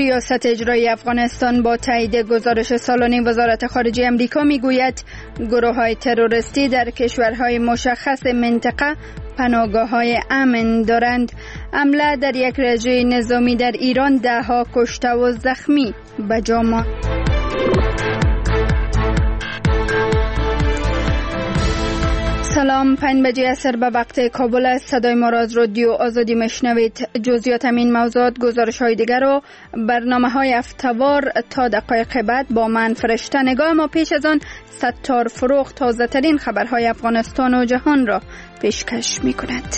ریاست اجرایی افغانستان با تایید گزارش سالانه وزارت خارجه آمریکا میگوید گروه‌های تروریستی در کشورهای مشخص منطقه پناهگاه‌های امن دارند. حمله در یک رژه نظامی در ایران 10 کشته و زخمی به جا ماند. سلام، 5 بجه عصر به وقت کابل است. صدای ما را از رادیو آزادی میشنوید. جزئیات این موضوعات، گزارش های دیگر و برنامه های هفته‌وار تا دقایق بعد با من فرشته نگاه. ما پیش از آن ستار فروغ تازه ترین خبرهای افغانستان و جهان را پیشکش می کند.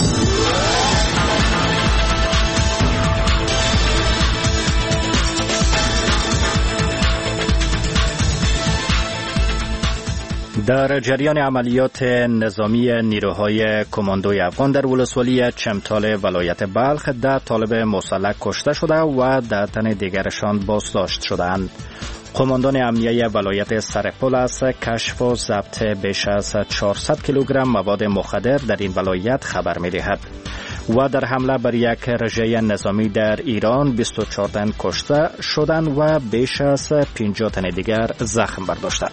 در جریان عملیات نظامی نیروهای کماندوی افغان در ولسوالی چمتال ولایت بلخ 10 طالب مسلح کشته شده و 10 تن دیگرشان بازداشت شدند. قماندان امنیه ولایت سرپل از کشف و ضبط بیش از 400 کیلوگرم مواد مخدر در این ولایت خبر می‌دهد. و در حمله بر یک رژه نظامی در ایران 24 تن کشته شدند و بیش از 50 تن دیگر زخم برداشتند.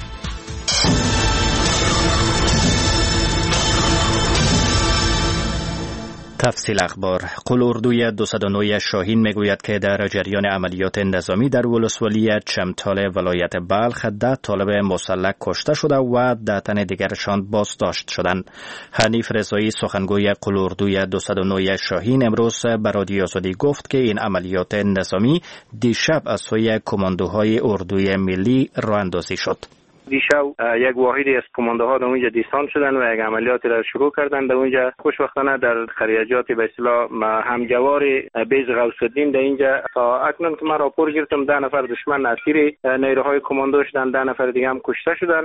تفصیل اخبار. قلاردوی 209 شاهین میگوید که در جریان عملیات نظامی در ولسوالی چمتال ولایت بلخ 10 طالب مسلح کشته شده و 10 تن دیگرشان بازداشت شدند. حنیف رضایی سخنگوی قلاردوی 209 شاهین امروز به رادیو آزادی گفت که این عملیات نظامی دیشب از سوی کماندوهای اردوی ملی راه اندازی شد. دیشب یک واحدی از کماندوها در اونجا دیسان شدن و یک عملیاتی را شروع کردن. در اونجا خوشبختانه در خریجات به اصطلاح همجوار بیض غوث‌الدین در اینجا تا اکنون که من راپور گرفتم 10 نفر دشمن اسیر نیروهای کماندو شدن، 10 نفر دیگه هم کشته شدن.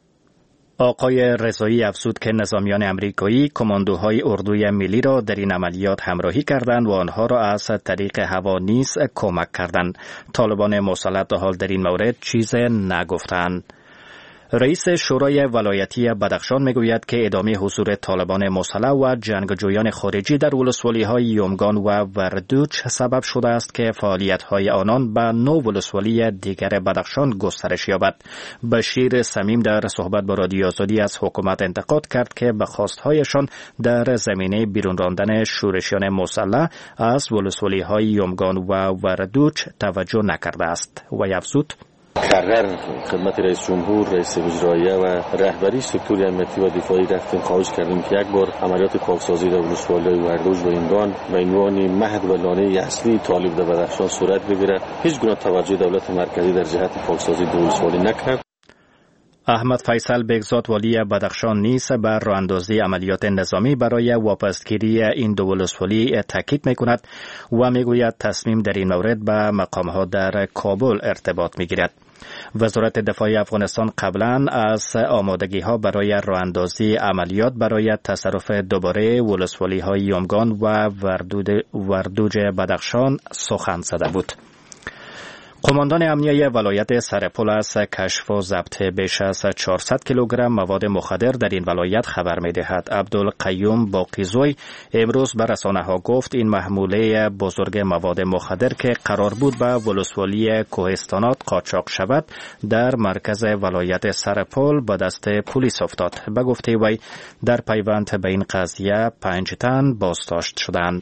آقای رضایی افزود که نظامیان امریکایی کماندوهای اردوی ملی را در این عملیات همراهی کردند و آنها را از طریق هوا نیز کمک کردند. طالبان مسلح تا حال در این مورد چیز نگفتند. رئیس شورای ولایتی بدخشان میگوید که ادامه حضور طالبان مسلح و جنگجویان خارجی در ولسوالی‌های یومگان و وردوچ سبب شده است که فعالیت‌های آنان به 9 ولسوالی دیگر بدخشان گسترش یابد. بشیر صمیم در صحبت با رادیو آزادی از حکومت انتقاد کرد که به خواست‌هایشان در زمینه بیرون راندن شورشیان مسلح از ولسوالی‌های یومگان و وردوچ توجه نکرده است و افزود کرر خدمت رئیس جمهور، رئیس اجراییه و رهبری سکتور امنیتی و دفاعی رفتیم خواهش کردیم که یک بار عملیات پاکسازی در ولسوالی وردوج و ایندان به عنوان مهد و لانه اصلی طالب در بدخشان صورت بگیرد. هیچ گونه توجه دولت مرکزی در جهت پاکسازی در ولسوالی نکرد. احمد فیصل بگزاد والی بدخشان نیز بر راهاندازی عملیات نظامی برای واپسگیری این 2 ولسوالی تاکید می‌کند و میگوید تصمیم در این مورد به مقام‌ها در کابل ارتباط می‌گیرد. وزارت دفاع افغانستان قبلا از آمادگی‌ها برای راهاندازی عملیات برای تصرف دوباره ولسوالی‌های یومگان و وردوج بدخشان سخن زده بود. قماندان امنیه ولایت سرپل از کشف و ضبط بیش از 400 کیلوگرم مواد مخدر در این ولایت خبر می‌دهد. عبدالقیوم باقیزوی امروز به رسانه‌ها گفت این محموله بزرگ مواد مخدر که قرار بود به ولسوالی کوهستانات قاچاق شود در مرکز ولایت سرپل به دست پلیس افتاد. به گفته وی در پیوند به این قضیه 5 تن بازداشت شدند.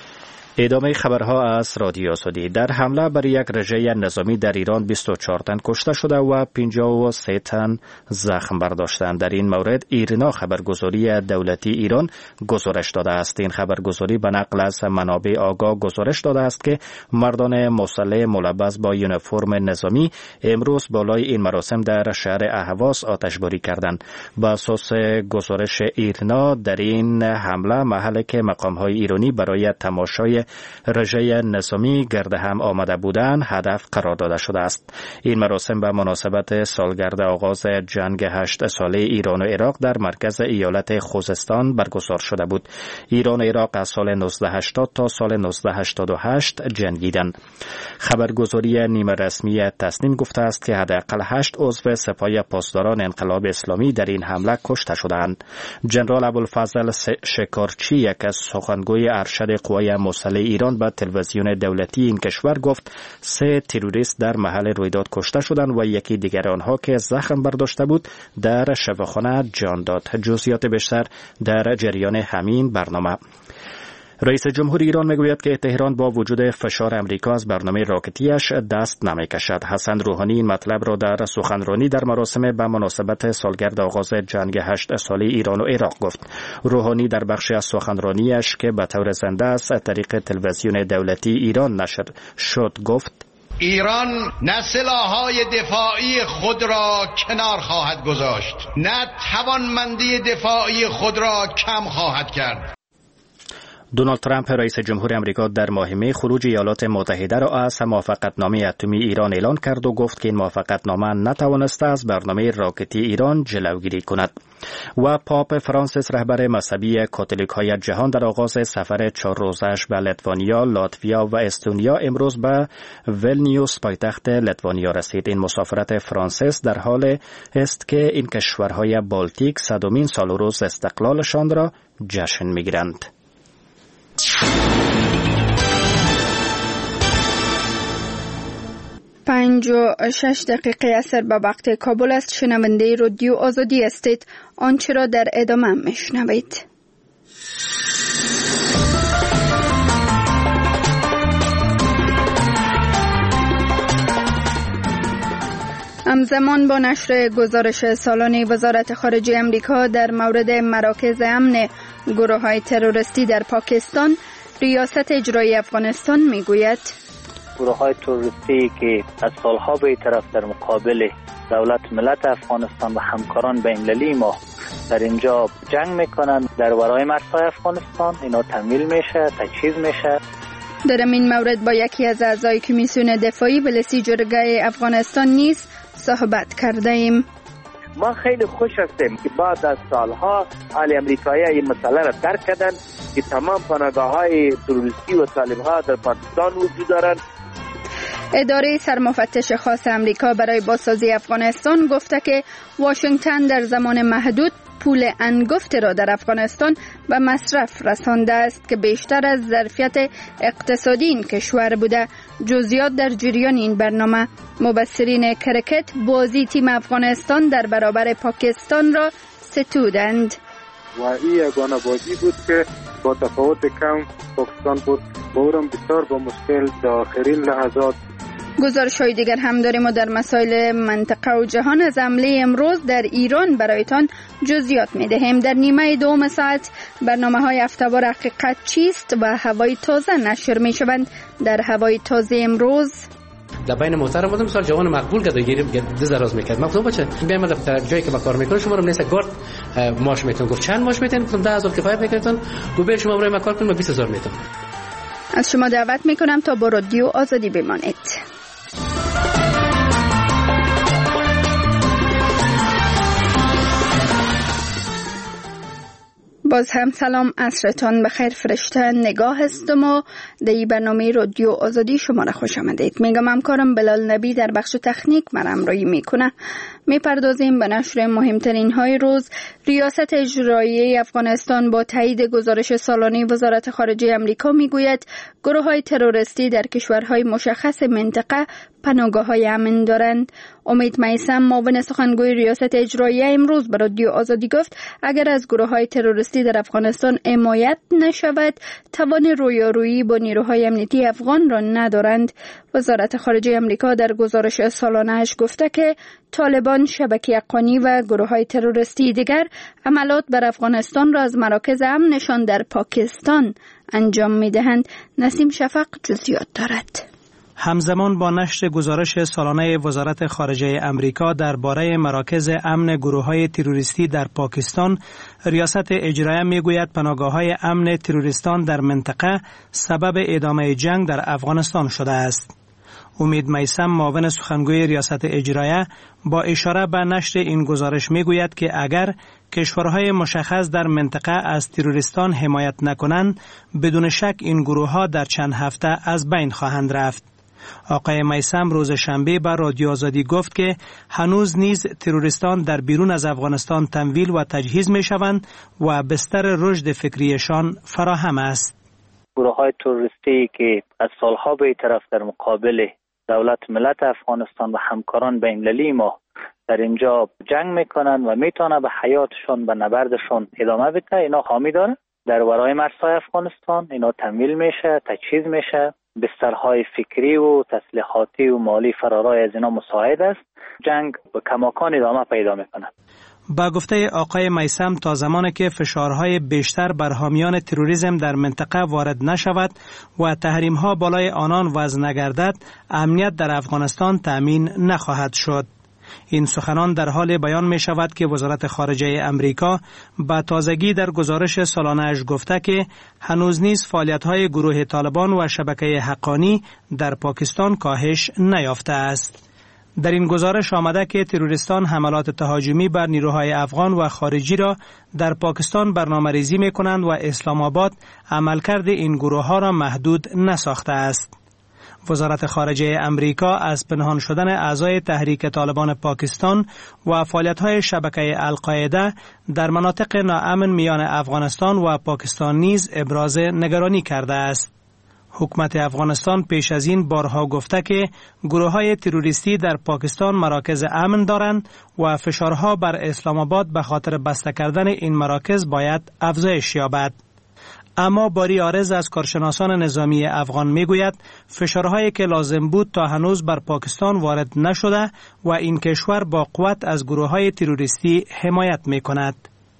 ادامه خبرها از رادیو آزادی. در حمله بر یک رژه نظامی در ایران 24 تن کشته شده و 53 تن زخم برداشتند. در این مورد ایرنا خبرگزاری دولتی ایران گزارش داده است. این خبرگزاری به نقل از منابع آگاه گزارش داده است که مردان مسلح ملبس با یونیفرم نظامی امروز بالای این مراسم در شهر اهواز آتشباری کردند. بر اساس گزارش ایرنا در این حمله محلی که مقام‌های ایرانی برای تماشای رژه نظامی گرد هم آمده بودند هدف قرار داده شده است. این مراسم به مناسبت سالگرد آغاز جنگ 8 ساله ایران و عراق در مرکز ایالت خوزستان برگزار شده بود. ایران و عراق از سال 1980 تا سال 1988 جنگیدند. خبرگزاری نیمه رسمی تصنیم گفته است که حداقل 8 عضو سپاه پاسداران انقلاب اسلامی در این حمله کشته شدند. ژنرال ابوالفضل شکارچی یک از سخنگوی ارشد قوای مسلح مسئله ایران به تلویزیون دولتی این کشور گفت 3 تروریست در محل رویداد کشته شدند و یکی دیگر آنها که زخم برداشته بود در شفاخانه جان داد. جزئیات بیشتر در جریان همین برنامه. رئیس جمهور ایران میگوید که تهران با وجود فشار امریکا از برنامه راکتیش دست نمیکشد. حسن روحانی این مطلب را در سخنرانی در مراسم به مناسبت سالگرد آغاز جنگ 8 ساله ایران و عراق گفت. روحانی در بخشی از سخنرانیش که به طور زنده از طریق تلویزیون دولتی ایران نشر شد گفت: ایران نه سلاح‌های دفاعی خود را کنار خواهد گذاشت، نه توانمندی دفاعی خود را کم خواهد کرد. دونالد ترامپ رئیس جمهور امریکا در ماه می خروج ایالات متحده را از موافقتنامه اتمی ایران اعلان کرد و گفت که این موافقتنامه نتوانسته از برنامه راکتی ایران جلوگیری کند. و پاپ فرانسیس رهبر مذهبی کاتولیک‌های جهان در آغاز سفر 4 روزه‌اش به لیتوانیا، لاتویا و استونیا امروز به ولنیوس پایتخت لیتوانیا رسید. این مسافرت فرانسیس در حال است که این کشورهای بالتیک 100مین سالروز استقلالشان را جشن می‌گیرند. 5:06 عصر به وقت کابل است. شنونده رادیو آزادی هستید. آنچه را در ادامه میشنوید. همزمان با نشر گزارش سالانه وزارت خارجه امریکا در مورد مراکز امن گروه‌های تروریستی در پاکستان، ریاست اجرایی افغانستان میگوید گروه‌های تروریستی که از سالها به طرف در مقابل دولت ملت افغانستان و همکاران بین‌المللی ما در اینجا جنگ میکنند، در ورای مرزهای افغانستان اینا تمویل میشه، تجهیز میشه. در این مورد با یکی از اعضای کمیسیون دفاعی ولسی جرگه افغانستان نیز صحبت کرده ایم. ما خیلی خوش هستیم که بعد از سالها اهل امریکایی این مسئله را درک کردند که تمام پناهگاه‌های تروریستی و طالب‌ها در پاکستان وجود دارند. اداره سرمفتش خاص امریکا برای بازسازی افغانستان گفته که واشنگتن در زمان محدود پول انگفت را در افغانستان به مصرف رسانده است که بیشتر از ظرفیت اقتصادی این کشور بوده. جزئیات در جریان این برنامه. مبصرین کرکت بازی تیم افغانستان در برابر پاکستان را ستودند. و این یگانه بازی بود که با تفاوت کم پاکستان بود، با اونم بسیار با مشکل در آخرین لحظات. گزارش‌های دیگر هم داریم و در مسائل منطقه و جهان از حمله امروز در ایران برایتان جزئیات می‌دهیم. در نیمه دوم ساعت برنامه‌های هفته‌وار حقیقت چیست و هوای تازه نشر می‌شوند. در هوای تازه امروز در بین محترم بودم سال جوان مقبول کرد گیری دراز میکرد. گفتم بچه بیام در طرف جایی که با کار میکنه شما رو نیست گارد ماش میتون. گفت چند ماش میتون؟ گفتم 10000 کفایت میکنتون. گفت برید شما برای کار کنید 20000 میتون. از شما دعوت میکنم تا با رادیو آزادی بمانید. باز هم سلام، عصرتان بخیر. فرشته نگاه هستم و در این برنامه رادیو آزادی شما را خوش آمدید. میگم همکارم بلال نبی در بخش تکنیک مرا همراهی میکنه. میپردازیم به نشر مهمترین های روز. ریاست اجرایی افغانستان با تایید گزارش سالانه وزارت خارجه امریکا میگوید گروه های تروریستی در کشورهای مشخص منطقه پناهگاه‌های امن دارند. امید میثم معاون سخنگوی ریاست اجرایی امروز به رادیو آزادی گفت اگر از گروه‌های تروریستی در افغانستان حمایت نشود توان رویارویی با نیروهای امنیتی افغان را ندارند. وزارت خارجه امریکا در گزارش سالانه‌اش گفته که طالبان، شبکه حقانی و گروه‌های تروریستی دیگر حملات بر افغانستان را از مراکز امنشان در پاکستان انجام می‌دهند. نسیم شفق جزئیات دارد. همزمان با نشر گزارش سالانه وزارت خارجه امریکا درباره مراکز امن گروه‌های تروریستی در پاکستان، ریاست اجرایی میگوید پناهگاه‌های امن تروریستان در منطقه سبب ادامه جنگ در افغانستان شده است. امید میثم معاون سخنگوی ریاست اجرایی با اشاره به نشر این گزارش میگوید که اگر کشورهای مشخص در منطقه از تروریستان حمایت نکنند بدون شک این گروه‌ها در چند هفته از بین خواهند رفت. آقای میثم روز شنبه به رادیو آزادی گفت که هنوز نیز تروریستان در بیرون از افغانستان تمویل و تجهیز می شوند و بستر رشد فکریشان فراهم است. گروه های تروریستی که از سالها به طرف در مقابل دولت ملت افغانستان و همکاران بین‌المللی ما در اینجا جنگ میکنن و میتونه به حیاتشون و نبردشون ادامه بده، اینا حامی داره. در ورای مرزهای افغانستان اینا تمویل میشه، تجهیز میشه، بسترهای فکری و تسلیحاتی و مالی فرارای از اینا مساعد است. جنگ به کماکان ادامه پیدا میکنه. با گفته آقای میثم تا زمانی که فشارهای بیشتر بر حامیان تروریسم در منطقه وارد نشود و تحریم‌ها بالای آنان وضع نگردد، امنیت در افغانستان تأمین نخواهد شد. این سخنان در حال بیان می شود که وزارت خارجه امریکا با تازگی در گزارش سالانه‌اش گفته که هنوز نیز فعالیت‌های گروه طالبان و شبکه حقانی در پاکستان کاهش نیافته است. در این گزارش آمده که تروریستان حملات تهاجمی بر نیروهای افغان و خارجی را در پاکستان برنامه‌ریزی می‌کنند و اسلام آباد عملکرد این گروه‌ها را محدود نساخته است. وزارت خارجه امریکا از پنهان شدن اعضای تحریک طالبان پاکستان و فعالیت‌های شبکه القاعده در مناطق ناامن میان افغانستان و پاکستان نیز ابراز نگرانی کرده است. حکومت افغانستان پیش از این بارها گفته که گروه‌های تروریستی در پاکستان مراکز امن دارند و فشارها بر اسلام آباد به خاطر بسته کردن این مراکز باید افزایش یابد. اما باری عارض از کارشناسان نظامی افغان میگوید فشارهایی که لازم بود تا هنوز بر پاکستان وارد نشده و این کشور با قوت از گروه‌های تروریستی حمایت میکند.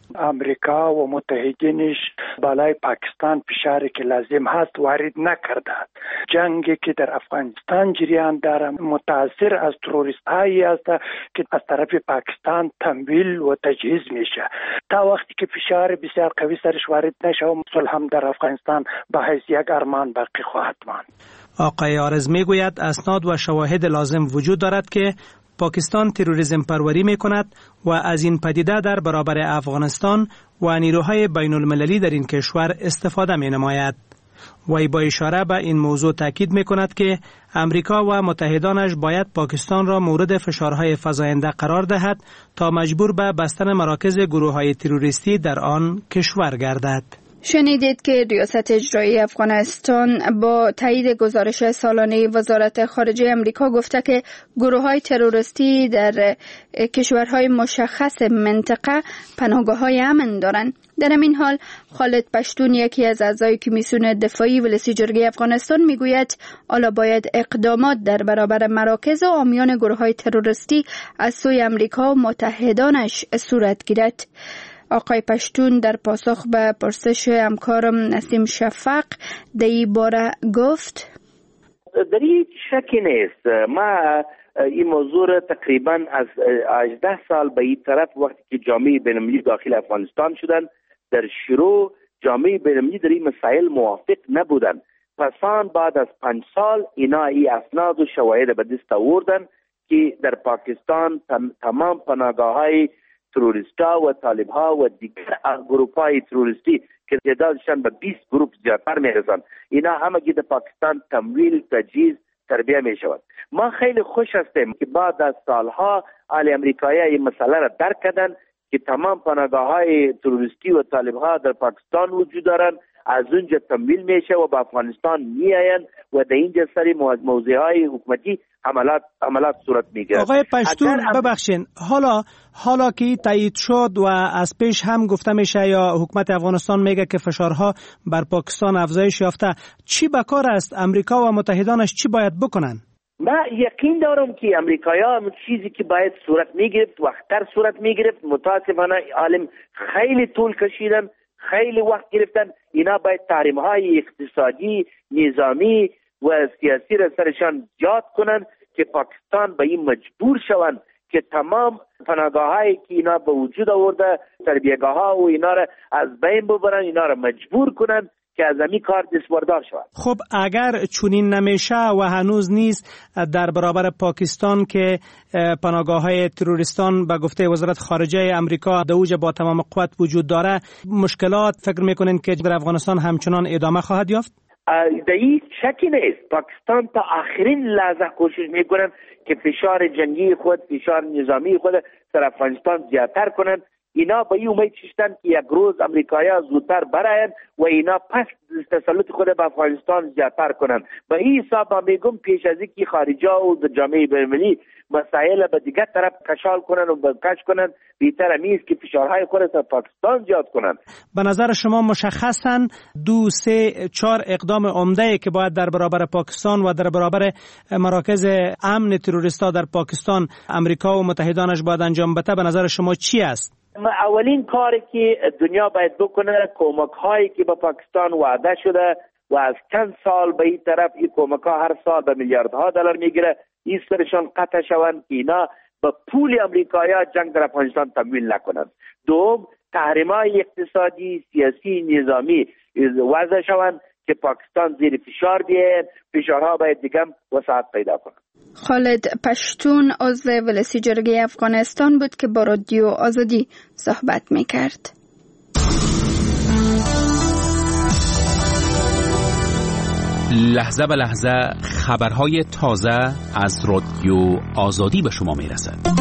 امریکا و متحدینش بالای پاکستان فشاری که لازم هست وارد نکردند. جنگی که در افغانستان جریان دارد متاثر از تروریست هایی است که از طرف پاکستان تمویل و تجهیز میشه. تا وقتی که فشار بسیار قوی سرش وارد نشه صلح هم در افغانستان به حیث یک ارمان باقی خواهد ماند. آقای عارض میگوید اسناد و شواهد لازم وجود دارد که پاکستان تروریسم پروری می کند و از این پدیده در برابر افغانستان و نیروهای بین المللی در این کشور استفاده می نماید. وی با اشاره به این موضوع تاکید می کند که امریکا و متحدانش باید پاکستان را مورد فشارهای فزاینده قرار دهد تا مجبور به بستن مراکز گروههای تروریستی در آن کشور گردد. شنیدید که ریاست اجرایی افغانستان با تایید گزارش سالانه وزارت خارجه امریکا گفته که گروه‌های تروریستی در کشورهای مشخص منطقه پناهگاه‌های امن دارند. در این حال خالد پشتون یکی از اعضای کمیسیون دفاعی ولسی جرگه افغانستان میگوید حالا باید اقدامات در برابر مراکز و حامیان گروه‌های تروریستی از سوی امریکا و متحدانش صورت گیرد. آقای پشتون در پاسخ به پرسش همکارم نسیم شفق در این باره گفت در این شکی نیست. ما این موضوع را تقریبا از 18 سال به این طرف وقتی که جامعه بین‌المللی داخل افغانستان شدن در شروع جامعه بین‌المللی در این مسائل موافق نبودن. پسان بعد از 5 سال اینا این اسناد و شواهد به دست آوردن که در پاکستان تمام پناهگاه‌های تروریستا و طالبها و دیگر گروپ‌های تروریستی که تعدادشان به 20 گروپ زیادتر میرسند اینا همگی در پاکستان تمویل تجهیز تربیه میشود. ما خیلی خوش هستیم که بعد از سالها اهل امریکایی این مسئله را درک کردن که تمام پناهگاه‌های تروریستی و طالبها در پاکستان وجود دارند، از اونجا تمویل میشه و به افغانستان میآیند و در اینجا سری موضوعهای حکومتی عملات صورت میگیرد. آقای پشتون ببخشین، حالا که تایید شد و از پیش هم گفته میشه یا حکومت افغانستان میگه که فشارها بر پاکستان افزایش یافته، چی به کار است؟ امریکا و متحدانش چی باید بکنن؟ من یقین دارم که امریکایی‌ها چیزی که باید صورت میگرفت وقتتر صورت میگرفت. متاسفانه عالم خیلی طول کشیدن، خیلی وقت گرفتن. اینا باید تحریم‌های اقتصادی، نظامی و سیاسی را سرشان جات کنن که پاکستان به این مجبور شوند که تمام پناهگاه‌هایی که اینا به وجود آورده، تربیه‌گاه‌ها و اینا را از بین ببرن، اینا را مجبور کنن که از همین کار دستبردار شود. خب اگر چنین نمیشه و هنوز نیست در برابر پاکستان که پناهگاه‌های تروریستان به گفته وزارت خارجه امریکا در اوج با تمام قوت وجود داره، مشکلات فکر میکنین که در افغانستان همچنان ادامه خواهد یافت؟ در این شکی نیست. پاکستان تا آخرین لحظه کوشش میکنن که فشار جنگی خود، فشار نظامی خود در افغانستان زیادتر کنن اینا به این امید شدن که یک روز امریکایی‌ها زودتر براین و اینا پس تسلط خود به افغانستان زیادتر کنند. به این حساب من میگم پیش از اینکه خارجا و جامعه بین‌المللی مسائل به دیگر طرف کشال کنن و کش کنن، بهتر است که فشارهای خود از پاکستان زیاد کنن. به نظر شما مشخصاً 2 3 4 اقدام عمده که باید در برابر پاکستان و در برابر مراکز امن تروریستا در پاکستان امریکا و متحدانش باید انجام بده، به نظر شما چی است؟ اولین کاری که دنیا باید بکنه کمک هایی که به پاکستان وعده شده و از چند سال به این طرف این کمک ها هر سال به میلیاردها دلار میگیره، این سرشان قطع شوند که اینا به پول امریکایی جنگ در افغانستان تمویل نکنند. دوم، تحریم‌های اقتصادی، سیاسی، نظامی وضع شوند که پاکستان زیر فشار بیاید، فشارها باید دیگه وسعت پیدا کنند. خالد پشتون عضو ولسی جرگه افغانستان بود که با رادیو آزادی صحبت میکرد. لحظه به لحظه خبرهای تازه از رادیو آزادی به شما میرسد.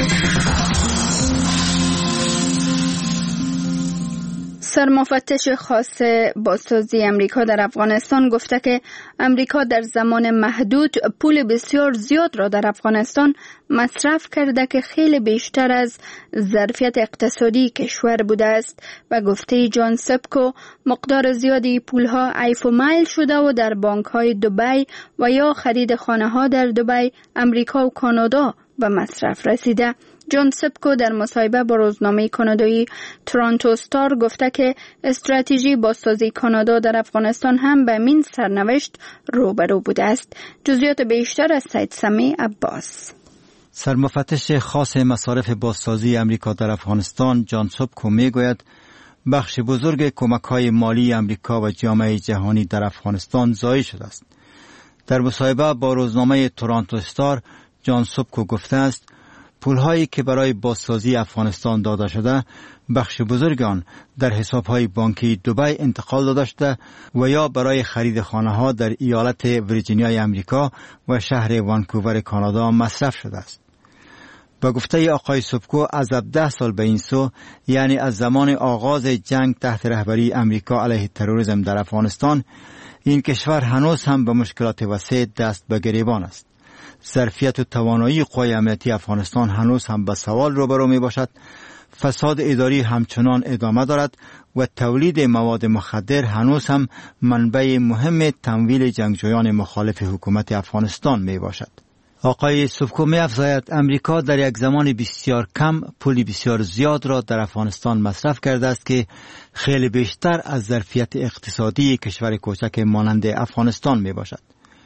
سرمفتش خاص بازسازی امریکا در افغانستان گفته که امریکا در زمان محدود پول بسیار زیاد را در افغانستان مصرف کرده که خیلی بیشتر از ظرفیت اقتصادی کشور بوده است و گفته جان سپکو مقدار زیادی پولها عیف و میل شده و در بانک‌های دبی و یا خرید خانه‌ها در دبی، امریکا و کانادا به مصرف رسیده. جان سپکو در مصاحبه با روزنامه کانادایی تورنتو استار گفته که استراتژی بازسازی کانادا در افغانستان هم به این سرنوشت روبرو بوده است. جزئیات بیشتر از سید سمی عباس. سرمفتش خاص مصارف بازسازی امریکا در افغانستان جان سپکو میگوید بخش بزرگ کمک‌های مالی امریکا و جامعه جهانی در افغانستان ضایع شده است. در مصاحبه با روزنامه تورنتو استار جان سپکو گفته است پولهایی که برای بازسازی افغانستان داده شده بخش بزرگ آن در حسابهای بانکی دبی انتقال داده شده و یا برای خرید خانه‌ها در ایالت ویرجینیای امریکا و شهر وانکوور کانادا مصرف شده است. با گفته آقای سپکو از 17 سال به این سو، یعنی از زمان آغاز جنگ تحت رهبری امریکا علیه تروریسم در افغانستان، این کشور هنوز هم به مشکلات وسیع دست به گریبان است. ظرفیت و توانایی قوای امنیتی افغانستان هنوز هم به سوال روبرو می باشد. فساد اداری همچنان ادامه دارد و تولید مواد مخدر هنوز هم منبع مهم تمویل جنگجویان مخالف حکومت افغانستان می باشد. آقای سپکو می افزاید امریکا در یک زمان بسیار کم پولی بسیار زیاد را در افغانستان مصرف کرده است که خیلی بیشتر از ظرفیت اقتصادی کشور کوچک مانند افغانستان می باشد.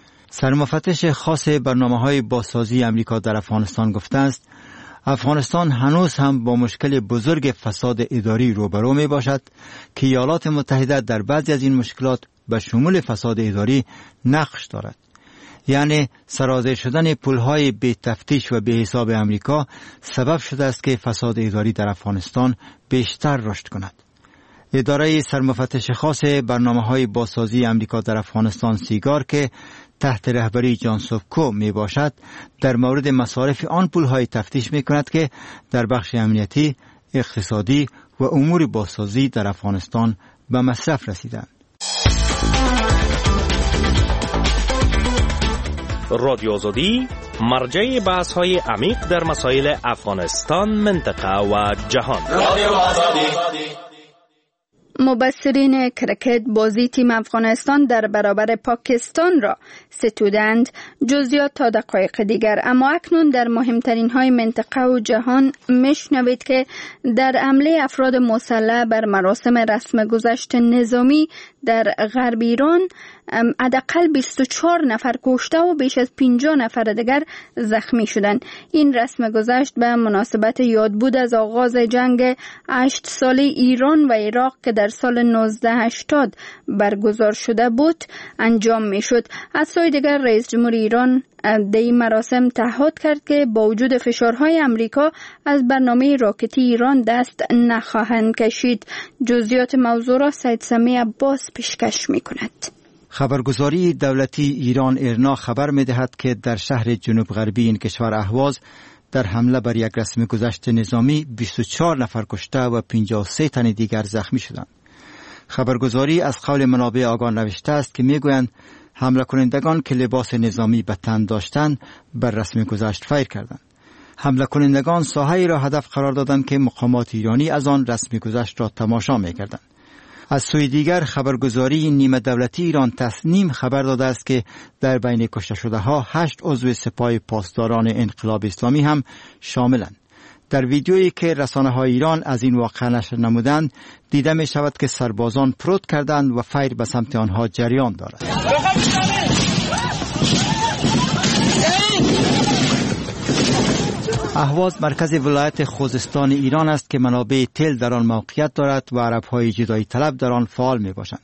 سرمفتش خاص برنامه‌های بازسازی امریکا در افغانستان گفته است افغانستان هنوز هم با مشکل بزرگ فساد اداری روبرو می باشد که ایالات متحده در بعضی از این مشکلات به شمول فساد اداری نقش دارد. یعنی سرازیر شدن پولهای بی تفتیش و بی حساب امریکا سبب شده است که فساد اداری در افغانستان بیشتر رشد کند. اداره سرمفتش خاص برنامه‌های بازسازی امریکا در افغانستان سیگار که تحت رهبری جان سپکو می باشد در مورد مصارف آن پولهای تفتیش می کند که در بخش امنیتی، اقتصادی و امور بازسازی در افغانستان به مصرف رسیدند. رادیو آزادی مرجع بحث‌های عمیق در مسائل افغانستان، منطقه و جهان. رادیو آزادی. مبصرین کرکت بازی تیم افغانستان در برابر پاکستان را ستودند. جزئیات تا دقایق دیگر. اما اکنون در مهمترین های منطقه و جهان میشنوید که در حمله افراد مسلح بر مراسم رسم گذشت نظامی در غرب ایران حداقل 24 نفر کشته و بیش از 50 نفر دیگر زخمی شدند. این رسم گذشت به مناسبت یادبود از آغاز جنگ 8 ساله ایران و عراق که در سال 1980 برگزار شده بود انجام می شد. از سوی دیگر رئیس جمهور ایران در این مراسم تعهد کرد که با وجود فشارهای امریکا از برنامه راکتی ایران دست نخواهند کشید. جزئیات موضوع را سید سمی عباس پیشکش می کند. خبرگزاری دولتی ایران ایرنا خبر می دهد که در شهر جنوب غربی این کشور اهواز در حمله بر یک رسم گذشت نظامی 24 نفر کشته و 53 تن دیگر زخمی شدند. خبرگزاری از قول منابع آگاه نوشته است که میگویند حمله کنندگان که لباس نظامی به تن داشتند بر رسم گذشت فیر کردند. حمله کنندگان ساحه‌ای را هدف قرار دادند که مقامات ایرانی از آن رسم گذشت را تماشا می‌کردند. از سوی دیگر خبرگزاری نیمه دولتی ایران تصنیم خبر داده است که در بین کشته شده ها 8 عضو سپاه پاسداران انقلاب اسلامی هم شاملند. در ویدیویی که رسانه‌های ایران از این واقعه نشر نمودند دیده می شود که سربازان پروت کردند و فیر به سمت آنها جریان دارد. اهواز مرکز ولایت خوزستان ایران است که منابع تیل در آن موقعیت دارد و عرب‌های جدایی طلب در آن فعال می‌باشند.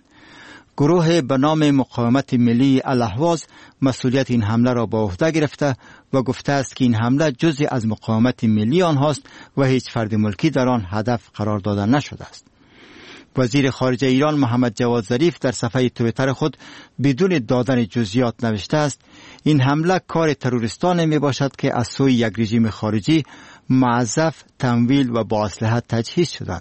گروه به نام مقاومت ملی الاهواز مسئولیت این حمله را به عهده گرفته و گفته است که این حمله جزئی از مقاومت ملی آنهاست و هیچ فرد ملکی در آن هدف قرار داده نشده است. وزیر خارجه ایران محمد جواد ظریف در صفحه توییتر خود بدون دادن جزئیات نوشته است این حمله کار تروریستان می باشد که از سوی یک رژیم خارجی معذف، تمویل و با اسلحه تجهیز شدند.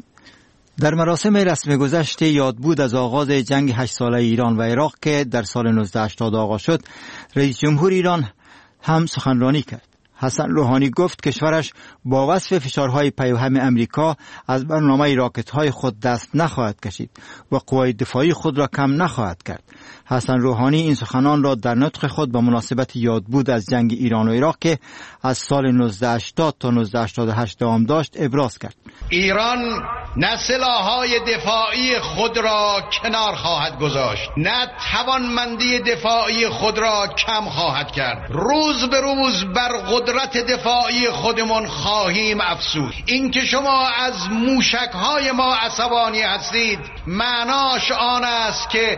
در مراسم رسم گذشت یادبود از آغاز جنگ 8 ساله ایران و عراق که در سال 1980 آغاز شد، رئیس جمهور ایران هم سخنرانی کرد. حسن روحانی گفت کشورش با وصف فشارهای پیوهم امریکا از برنامه راکت‌های خود دست نخواهد کشید و قوای دفاعی خود را کم نخواهد کرد. حسن روحانی این سخنان را در نطق خود به مناسبت یادبود از جنگ ایران و عراق که از سال 1980 تا 1988 دوام داشت ابراز کرد. ایران نه سلاح‌های دفاعی خود را کنار خواهد گذاشت، نه توانمندی دفاعی خود را کم خواهد کرد. روز به روز بر قدرت دفاعی خودمون خواهیم افزود. این که شما از موشک‌های ما عصبانی هستید معناش آن است که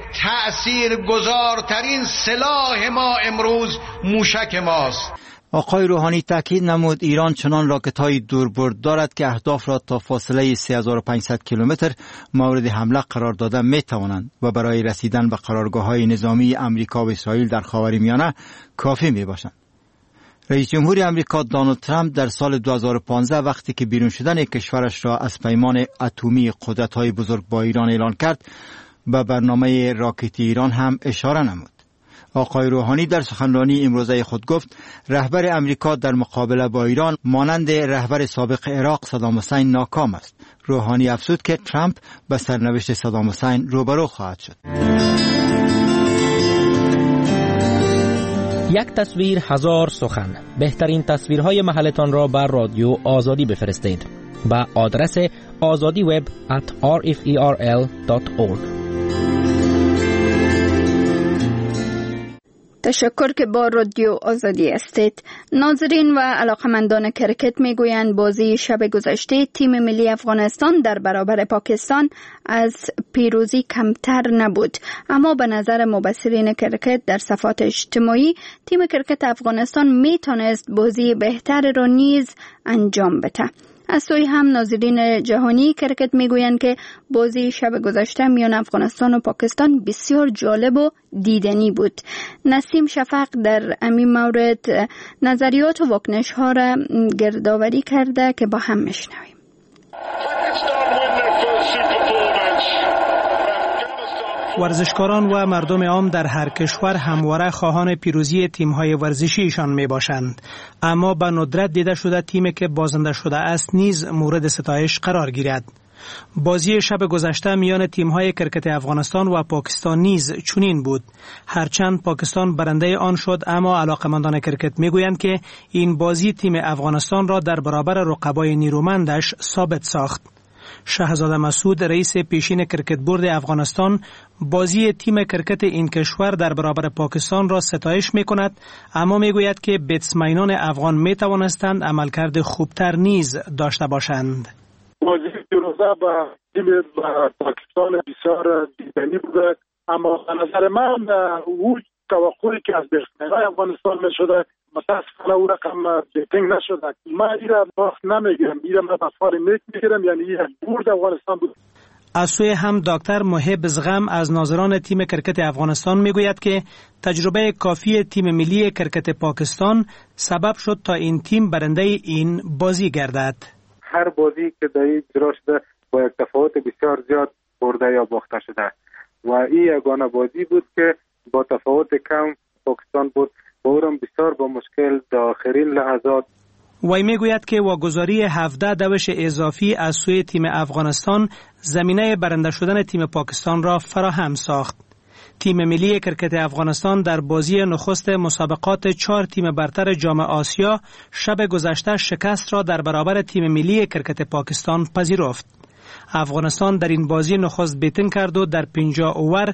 تأثیرگذارترین سلاح ما امروز موشک ماست. آقای روحانی تاکید نمود ایران چنان راکت‌های دوربرد دارد که اهداف را تا فاصله 3500 کیلومتر مورد حمله قرار داده می‌توانند و برای رسیدن به قرارگاه‌های نظامی امریکا و اسرائیل در خاورمیانه کافی می‌باشند. رئیس جمهور امریکا دونالد ترامپ در سال 2015 وقتی که بیرون شدن کشورش را از پیمان اتمی قدرت‌های بزرگ با ایران اعلان کرد، به برنامه راکتی ایران هم اشاره نمود. آقای روحانی در سخنرانی امروزه خود گفت رهبر امریکا در مقابله با ایران مانند رهبر سابق عراق صدام حسین ناکام است. روحانی افزود که ترامپ به سرنوشت صدام حسین روبرو خواهد شد. یک تصویر هزار سخن. بهترین تصویرهای محلتان را بر رادیو آزادی بفرستید با آدرس azadiweb@rferl.org. تشکر که با رادیو آزادی هستید. ناظرین و علاقمندان کرکت میگویند بازی شب گذشته تیم ملی افغانستان در برابر پاکستان از پیروزی کمتر نبود، اما به نظر مبصرین کرکت در صفحات اجتماعی تیم کرکت افغانستان میتونست بازی بهتر را نیز انجام بده. از سوی هم ناظرین جهانی کرکت میگویند که بازی شب گذشته میان افغانستان و پاکستان بسیار جالب و دیدنی بود. نسیم شفق در این مورد نظریات و واکنش ها را گردآوری کرده که با هم میشنویم. ورزشکاران و مردم عام در هر کشور همواره خواهان پیروزی تیم‌های ورزشیشان میباشند، اما به ندرت دیده شده تیمی که بازنده شده است نیز مورد ستایش قرار گیرد. بازی شب گذشته میان تیم‌های کرکت افغانستان و پاکستان نیز چنین بود. هرچند پاکستان برنده آن شد، اما علاقمندان کرکت میگویند که این بازی تیم افغانستان را در برابر رقبای نیرومندش ثابت ساخت. شهزاده مسعود رئیس پیشین کرکت بورد افغانستان بازی تیم کرکت این کشور در برابر پاکستان را ستایش می‌کند، اما میگوید که بتسمنان افغان می‌توانستند عملکرد خوبتر نیز داشته باشند. بازی دیروزه با تیم پاکستان بسیار دیدنی بود، اما به نظر من او توقعی که از بتسمنان افغانستان می‌شده متاسفانه او رقم بیتنگ نشده. من این را باخت نمیگیرم، این را من بفار میگیرم، یعنی یک برد افغانستان بود. از سوی هم دکتر محب زغم از ناظران تیم کرکت افغانستان میگوید که تجربه کافی تیم ملی کرکت پاکستان سبب شد تا این تیم برنده این بازی گردد. هر بازی که در این اجرا شده با یک تفاوت بسیار زیاد برده یا باخته شده و این یگانه بازی بود که با تفاوت کم پاکستان بود و او هم بسیار با مشکل در آخرین لحظات. وی میگوید که واگذاری 17 دوش اضافی از سوی تیم افغانستان زمینه برنده شدن تیم پاکستان را فراهم ساخت. تیم ملی کرکت افغانستان در بازی نخست مسابقات 4 تیم برتر جام آسیا شب گذشته شکست را در برابر تیم ملی کرکت پاکستان پذیرفت. افغانستان در این بازی نخست بیتن کرد و در 50 اوور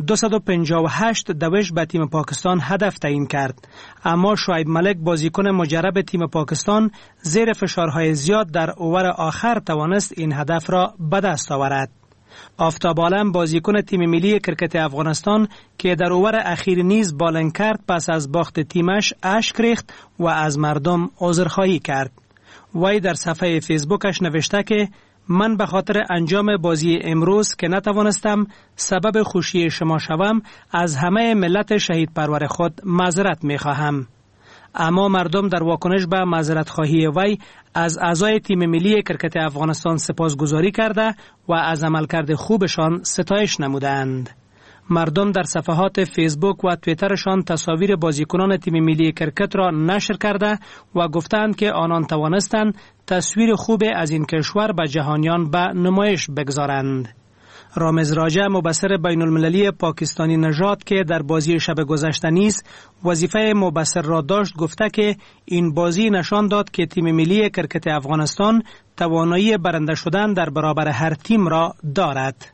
258 دوش به تیم پاکستان هدف تعیین کرد، اما شعیب ملک بازیکن مجرب تیم پاکستان زیر فشارهای زیاد در اوور آخر توانست این هدف را به دست آورد. آفتاب عالم بازیکن تیم ملی کرکت افغانستان که در اوور اخیر نیز بالنگ کرد پس از باخت تیمش اشک ریخت و از مردم عذرخواهی کرد. وی در صفحه فیسبوکش نوشته که من به خاطر انجام بازی امروز که نتوانستم سبب خوشی شما شوم از همه ملت شهید پرور خود معذرت می خواهم. اما مردم در واکنش به معذرت خواهی وی از اعضای تیم ملی کرکت افغانستان سپاسگزاری کرده و از عملکرد خوبشان ستایش نمودند. مردم در صفحات فیسبوک و توییترشان تصاویر بازیکنان تیم ملی کرکت را نشر کرده و گفتند که آنان توانستند تصویر خوب از این کشور به جهانیان به نمایش بگذارند. رامز راجع مبصر بین المللی پاکستانی نژاد که در بازی شب گذشته نیز وظیفه مبصر را داشت گفته که این بازی نشان داد که تیم ملی کرکت افغانستان توانایی برنده شدن در برابر هر تیم را دارد.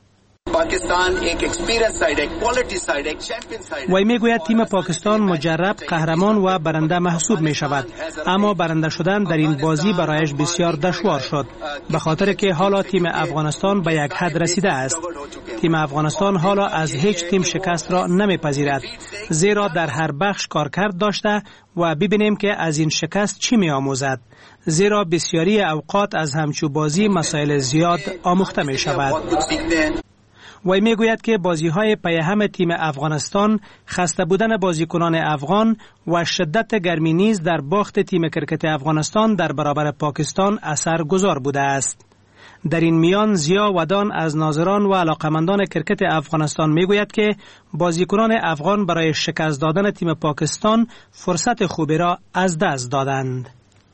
وی میگوید تیم پاکستان مجرب، قهرمان و برنده محسوب می شود، اما برنده شدن در این بازی برایش بسیار دشوار شد به خاطر که حالا تیم افغانستان به یک حد رسیده است. تیم افغانستان حالا از هیچ تیم شکست را نمیپذیرد، زیرا در هر بخش کارکرد داشته و ببینیم که از این شکست چی می آموزد، زیرا بسیاری اوقات از همچو بازی مسائل زیاد آموخته می شود. وی میگوید که بازی‌های پیهم تیم افغانستان، خسته بودن بازیکنان افغان و شدت گرمی نیز در باخت تیم کرکت افغانستان در برابر پاکستان اثرگذار بوده است. در این میان ضیا ودان از ناظران و علاقمندان کرکت افغانستان میگوید که بازیکنان افغان برای شکست دادن تیم پاکستان فرصت خوبی را از دست دادند.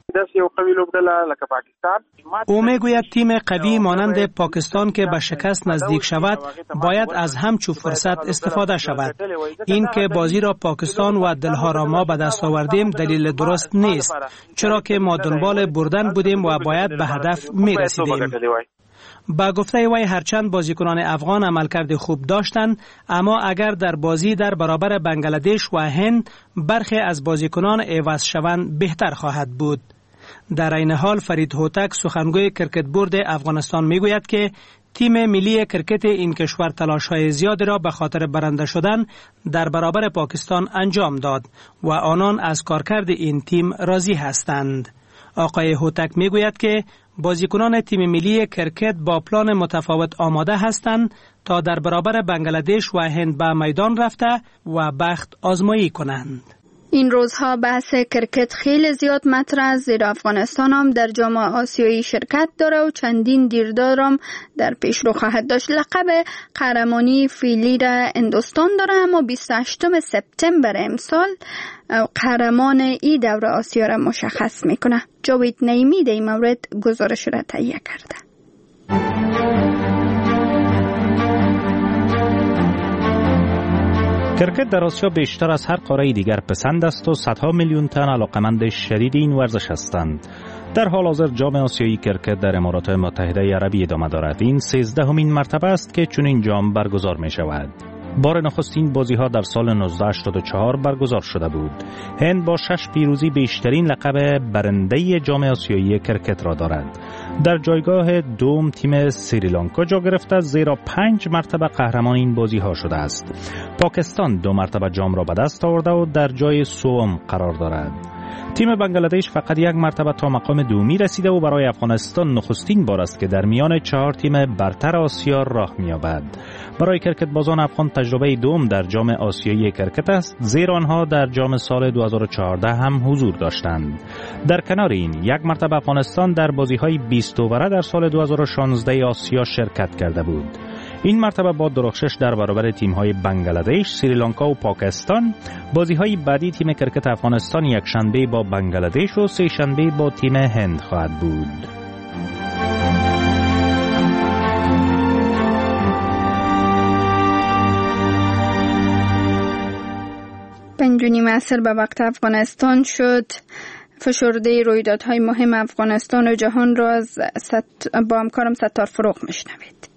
او میگوید تیم قوی مانند پاکستان که به شکست نزدیک شود باید از همچو فرصت استفاده شود. این که بازی را پاکستان و دلها را ما به دست آوردیم دلیل درست نیست، چرا که ما دنبال بردن بودیم و باید به هدف می رسیدیم. با گفته وی هرچند بازیکنان افغان عملکرد خوب داشتند، اما اگر در بازی در برابر بنگلادش و هند برخی از بازیکنان عوض شوند بهتر خواهد بود. در این حال فرید هوتک سخنگوی کرکت بورد افغانستان میگوید که تیم ملی کرکت این کشور تلاش‌های زیادی را به خاطر برنده شدن در برابر پاکستان انجام داد و آنان از کارکرد این تیم راضی هستند. آقای هوتک میگوید که بازیکنان تیم ملی کرکت با پلان متفاوت آماده هستند تا در برابر بنگلادش و هند به میدان رفته و بخت آزمایی کنند. این روزها بحث کرکت خیلی زیاد مطرح است، زیرا افغانستان هم در جام آسیایی شرکت داره و چندین دیدار هم در پیش رو خواهد داشت. لقب قهرمانی فعلی را هندوستان داره، اما 28 سپتامبر امسال قهرمان این دوره آسیا را مشخص میکنه. جاوید نعیمی در این مورد گزارش را تهیه کرده. کرکت در آسیا بیشتر از هر قاره دیگر پسند است و صدها میلیون تن علاقمند شدید این ورزش هستند. در حال حاضر جام آسیایی کرکت در امارات متحده عربی ادامه دارد. این 13مین مرتبه است که چنین جام برگزار می شود. بار نخستین بازی‌ها در سال 1984 برگزار شده بود. هند با 6 پیروزی بیشترین لقب برنده جام آسیایی کرکت را دارد. در جایگاه دوم تیم سریلانکا جا گرفته، زیرا 5 مرتبه قهرمان این بازی‌ها شده است. پاکستان 2 مرتبه جام را به دست آورده و در جای سوم قرار دارد. تیم بنگلادش فقط یک مرتبه تا مقام دومی رسیده و برای افغانستان نخستین بار است که در میان 4 تیم برتر آسیا راه می‌یابد. برای کرکت بازان افغان تجربه دوم در جام آسیایی کرکت است، زیرا آنها در جام سال 2014 هم حضور داشتند. در کنار این، یک مرتبه افغانستان در بازی‌های 20 اوره در سال 2016 آسیا شرکت کرده بود. این مرتبه با درخشش در برابر تیم‌های بنگلادش، سریلانکا و پاکستان، بازی‌های بعدی تیم کرکت افغانستان یک شنبه با بنگلادش و سه شنبه با تیم هند خواهد بود. پنجونیم عصر به وقت افغانستان شد. فشرده رویدادهای مهم افغانستان و جهان را از با همکارم ستار فروغ میشنوید.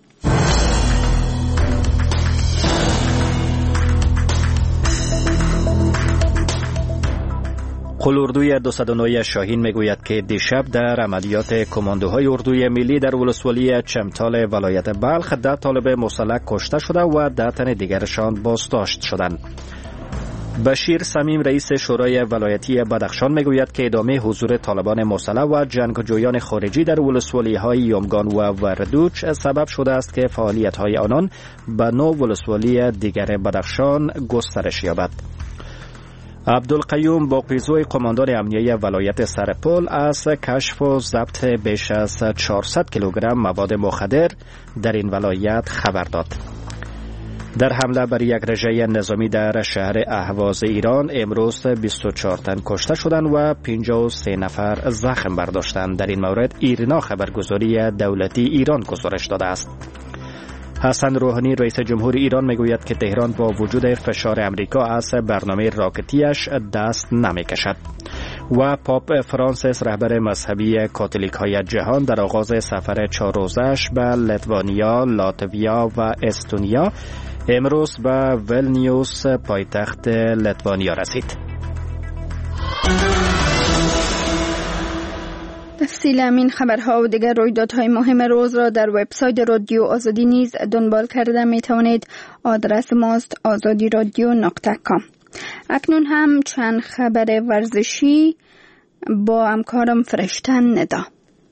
قلاردوی 209 شاهین میگوید که دیشب در عملیات کماندوهای اردوی ملی در ولسوالی چمتال ولایت بلخ 10 طالب مسلح کشته شده و 10 تن دیگرشان بازداشت شدند. بشیر صمیم رئیس شورای ولایتی بدخشان میگوید که ادامه حضور طالبان مسلح و جنگجویان خارجی در ولسوالی‌های یومگان و وردوچ سبب شده است که فعالیت‌های آنان به 9 ولسوالی دیگر بدخشان گسترش یابد. عبدالقیوم باقیزوی قماندان امنیه ولایت سرپل از کشف و ضبط بیش از 400 کیلوگرم مواد مخدر در این ولایت خبر داد. در حمله بر یک رژه نظامی در شهر اهواز ایران امروز 24 تن کشته شدند و 53 نفر زخم برداشتند. در این مورد ایرنا خبرگزاری دولتی ایران گزارش داده است. حسن روحانی رئیس جمهور ایران میگوید که تهران با وجود فشار امریکا از برنامه راکتیش دست نمیکشد. و پاپ فرانسیس رهبر مذهبی کاتولیک های جهان در آغاز سفر 4 روزه‌اش به لیتوانیا، لاتویا و استونیا امروز به ولنیوس پایتخت لیتوانیا رسید. تفصیل همین خبرها و دیگر رویدادهای مهم روز را در وبسایت رادیو آزادی نیز دنبال کرده می توانید. آدرس ماست azadiradyo.com. اکنون هم چند خبر ورزشی با همکارم فرشتن ندا.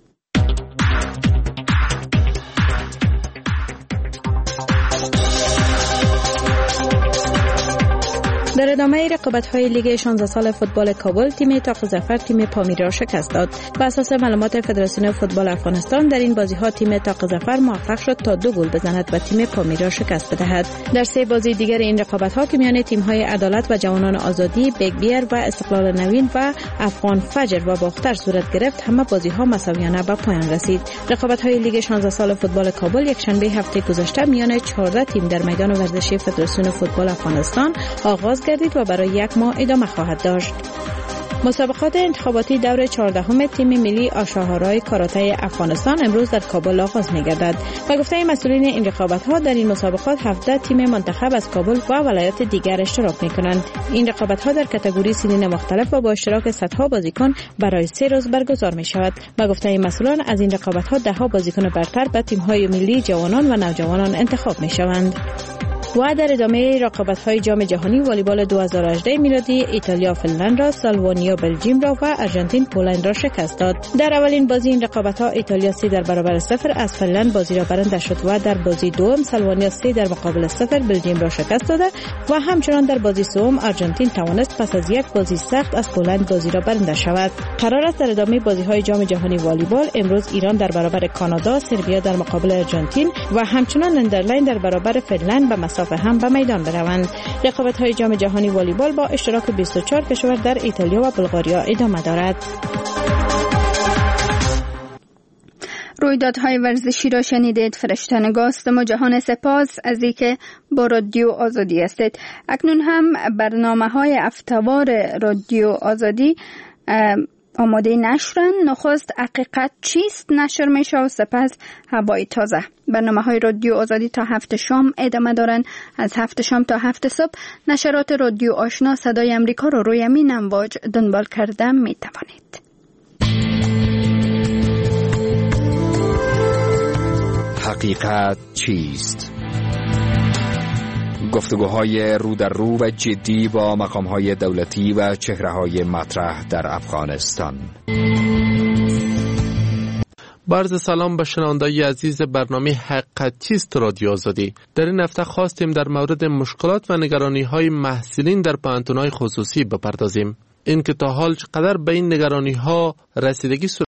در ادامه رقابت‌های لیگ 16 سال فوتبال کابل، تیم طاق ظفر تیم پامیر را شکست داد. بر اساس معلومات فدراسیون فوتبال افغانستان، در این بازی‌ها تیم طاق ظفر موفق شد تا 2 گل بزند و تیم پامیر را شکست بدهد. در 3 بازی دیگر این رقابت‌ها که میان تیم‌های عدالت و جوانان آزادی، بیگ بیر و استقلال نوین و افغان فجر و باختر صورت گرفت، همه بازی‌ها مساویانه به پایان رسید. رقابت‌های لیگ 16 سال فوتبال کابل یک شنبه هفته گذشته میان 14 تیم در میدان ورزشی فدراسیون فوتبال افغانستان آغاز گردید و برای 1 ماه ادامه خواهد داشت. مسابقات انتخاباتی دور 14 تیم ملی آشاهارای کاراته افغانستان امروز در کابل آغاز می‌گردد. به گفته مسئولین این رقابت‌ها، در این مسابقات 17 تیم منتخب از کابل و ولایات دیگر اشتراک می‌کنند. این رقابت‌ها در کاتگوری سنین مختلف و با اشتراک صدها بازیکن برای 3 روز برگزار می‌شود. به گفته مسئولان، از این رقابت‌ها 10 بازیکن برتر به تیم‌های ملی جوانان و نوجوانان انتخاب می‌شوند. و در ادامه رقابت‌های جام جهانی والیبال 2018 میلادی، ایتالیا فنلند را، سالوانیا بلژیم را و آرژانتین پولند را شکست داد. در اولین بازی این رقابت‌ها ایتالیا 3-0 از فنلند بازی را برنده شد و در بازی دوم سالوانیا 3-0 بلژیم را شکست داده و همچنان در بازی سوم آرژانتین توانست پس از یک بازی سخت از پولند بازی را برنده شود. قرار است در ادامه بازی‌های جام جهانی والیبال امروز ایران در برابر کانادا، سربیا در مقابل آرژانتین و همچنان ندرلند در برابر فنلند به مسافه هم به میدان بروند. رقابت‌های جام جهانی والیبال با اشتراک 24 کشور در ایتالیا و بلغاریا ادامه دارد. رویدادهای ورزشی را شنیدید. فرشته نگاستم و جهان سپاس از اینکه با رادیو آزادی هستید. اکنون هم برنامه‌های هفته‌وار رادیو آزادی آماده نشرن. نخست حقیقت چیست نشر میشه و سپس هوای تازه. برنامه‌های رادیو آزادی تا 7 شام ادامه دارن. از 7 شام تا 7 صبح نشرات رادیو آشنا صدای امریکا رو روی همین امواج دنبال کرده می توانید. حقیقت چیست؟ گفتگوهای رو در رو و جدی با مقامهای دولتی و چهره‌های مطرح در افغانستان. عرض سلام به شنوندگان عزیز برنامه حقیقت چیست رادیو آزادی. در این هفته خواستیم در مورد مشکلات و نگرانی‌های محصلین در پوهنتون‌های خصوصی بپردازیم. این که تا حال چقدر به این نگرانی‌ها رسیدگی